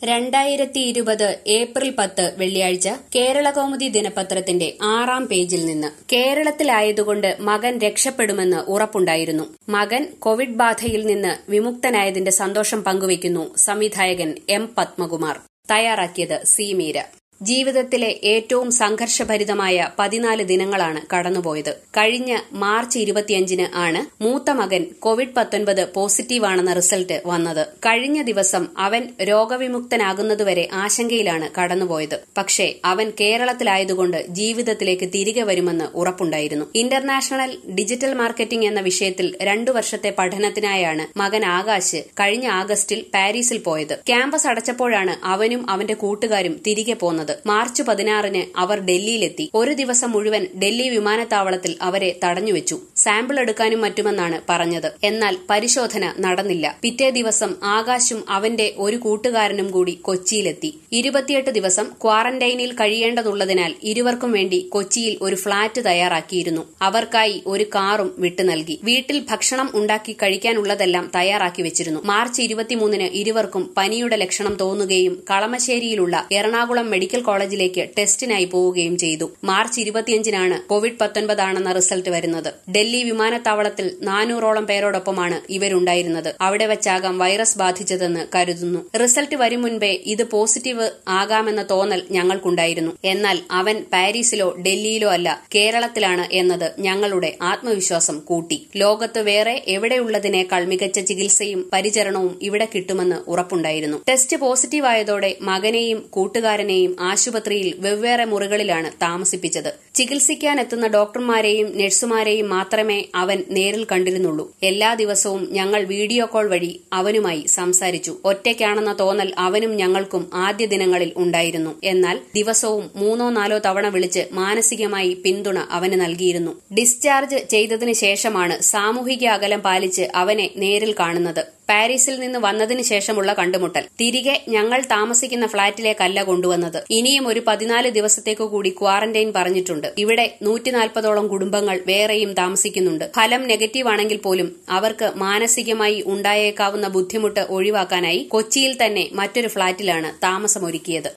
2020 April 10 വെള്ളിയാഴ്ച കേരളകൗമുദി ദിനപത്രത്തിന്റെ 6-ാം പേജിൽ നിന്ന് കേരളത്തിലായതുകൊണ്ട് മകൻ രക്ഷപ്പെടുമെന്ന് ഉറപ്പുണ്ടായിരുന്നു. മകൻ കോവിഡ് ബാധയിൽ നിന്ന് വിമുക്തനായതിന്റെ സന്തോഷം പങ്കുവയ്ക്കുന്നു സംവിധായകൻ എം പത്മകുമാർ. തയ്യാറാക്കിയത് സി മീര. ജീവിതത്തിലെ ഏറ്റവും സംഘർഷഭരിതമായ 14 ദിനങ്ങളാണ് കടന്നുപോയത്. കഴിഞ്ഞ മാർച്ച് 25 ആണ് മൂത്ത മകൻ കോവിഡ്-19 പോസിറ്റീവാണെന്ന റിസൾട്ട് വന്നത്. കഴിഞ്ഞ ദിവസം അവൻ രോഗവിമുക്തനാകുന്നതുവരെ ആശങ്കയിലാണ് കടന്നുപോയത്. പക്ഷേ അവൻ കേരളത്തിലായതുകൊണ്ട് ജീവിതത്തിലേക്ക് തിരികെ വരുമെന്ന് ഉറപ്പുണ്ടായിരുന്നു. ഇന്റർനാഷണൽ ഡിജിറ്റൽ മാർക്കറ്റിംഗ് എന്ന വിഷയത്തിൽ 2 വർഷത്തെ പഠനത്തിനായാണ് മകൻ ആകാശ് കഴിഞ്ഞ ആഗസ്റ്റിൽ പാരീസിൽ പോയത്. ക്യാമ്പസ് അടച്ചപ്പോഴാണ് അവനും അവന്റെ കൂട്ടുകാരും തിരികെ പോന്നത്. മാർച്ച് 16 അവർ ഡൽഹിയിലെത്തി. ഒരു ദിവസം മുഴുവൻ ഡൽഹി വിമാനത്താവളത്തിൽ അവരെ തടഞ്ഞുവെച്ചു. സാമ്പിൾ എടുക്കാനും മറ്റുമെന്നാണ് പറഞ്ഞത്. എന്നാൽ പരിശോധന നടന്നില്ല. പിറ്റേ ദിവസം ആകാശും അവന്റെ ഒരു കൂട്ടുകാരനും കൂടി കൊച്ചിയിലെത്തി. 28 ദിവസം ക്വാറന്റൈനിൽ കഴിയേണ്ടതുള്ളതിനാൽ ഇരുവർക്കും വേണ്ടി കൊച്ചിയിൽ ഒരു ഫ്ളാറ്റ് തയ്യാറാക്കിയിരുന്നു. അവർക്കായി ഒരു കാറും വിട്ടു നൽകി. വീട്ടിൽ ഭക്ഷണം ഉണ്ടാക്കി കഴിക്കാനുള്ളതെല്ലാം തയ്യാറാക്കി വെച്ചിരുന്നു. മാർച്ച് 23 ഇരുവർക്കും പനിയുടെ ലക്ഷണം തോന്നുകയും കളമശ്ശേരിയിലുള്ള എറണാകുളം മെഡിക്കൽ കോളേജിലേക്ക് ടെസ്റ്റിനായി പോവുകയും ചെയ്തു. മാർച്ച് 25 കോവിഡ്-19 ആണെന്ന റിസൾട്ട് വരുന്നത്. ഡൽഹി വിമാനത്താവളത്തിൽ 400ഓളം പേരോടൊപ്പമാണ് ഇവരുണ്ടായിരുന്നത്. അവിടെ വെച്ചാകാം വൈറസ് ബാധിച്ചതെന്ന് കരുതുന്നു. റിസൾട്ട് വരും മുൻപേ ഇത് പോസിറ്റീവ് ആകാമെന്ന തോന്നൽ ഞങ്ങൾക്കുണ്ടായിരുന്നു. എന്നാൽ അവൻ പാരീസിലോ ഡൽഹിയിലോ അല്ല, കേരളത്തിലാണ് എന്നത് ഞങ്ങളുടെ ആത്മവിശ്വാസം കൂട്ടി. ലോകത്ത് വേറെ എവിടെയുള്ളതിനേക്കാൾ മികച്ച ചികിത്സയും പരിചരണവും ഇവിടെ കിട്ടുമെന്ന് ഉറപ്പുണ്ടായിരുന്നു. ടെസ്റ്റ് പോസിറ്റീവായതോടെ മകനെയും കൂട്ടുകാരനെയും ആശുപത്രിയിൽ വെവ്വേറെ മുറികളിലാണ് താമസിപ്പിച്ചത്. ചികിത്സിക്കാനെത്തുന്ന ഡോക്ടർമാരെയും നഴ്സുമാരെയും മാത്രമേ അവൻ നേരിൽ കണ്ടിരുന്നുള്ളൂ. എല്ലാ ദിവസവും ഞങ്ങൾ വീഡിയോ കോൾ വഴി അവനുമായി സംസാരിച്ചു. ഒറ്റയ്ക്കാണെന്ന തോന്നൽ അവനും ഞങ്ങൾക്കും ആദ്യ ദിനങ്ങളിൽ ഉണ്ടായിരുന്നു. എന്നാൽ ദിവസവും 3-4 തവണ വിളിച്ച് മാനസികമായി പിന്തുണ അവന് നൽകിയിരുന്നു. ഡിസ്ചാർജ് ചെയ്തതിനു ശേഷമാണ് സാമൂഹിക അകലം പാലിച്ച് അവനെ നേരിൽ കാണുന്നത്. പാരീസിൽ നിന്ന് വന്നതിന് ശേഷമുള്ള കണ്ടുമുട്ടൽ. തിരികെ ഞങ്ങൾ താമസിക്കുന്ന ഫ്ളാറ്റിലേക്കല്ല കൊണ്ടുവന്നത്. ഇനിയും ഒരു 14 ദിവസത്തേക്കു കൂടി ക്വാറന്റൈൻ പറഞ്ഞിട്ടുണ്ട്. ഇവിടെ 140ഓളം കുടുംബങ്ങൾ വേറെയും താമസിക്കുന്നുണ്ട്. ഫലം നെഗറ്റീവ് ആണെങ്കിൽ പോലും അവർക്ക് മാനസികമായി ഉണ്ടായേക്കാവുന്ന ബുദ്ധിമുട്ട് ഒഴിവാക്കാനായി കൊച്ചിയിൽ തന്നെ മറ്റൊരു ഫ്ളാറ്റിലാണ് താമസമൊരുക്കിയത്.